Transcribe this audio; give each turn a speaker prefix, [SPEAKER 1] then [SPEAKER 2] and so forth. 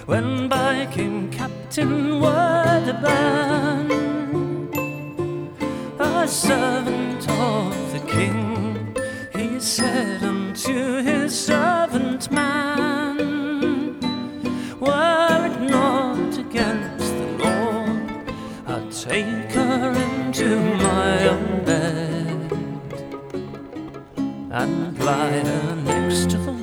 [SPEAKER 1] when by King Captain Wedderburn, a servant of the king, he said unto his servant man, were it not against the law, I'd take her into my own bed and lie her next to the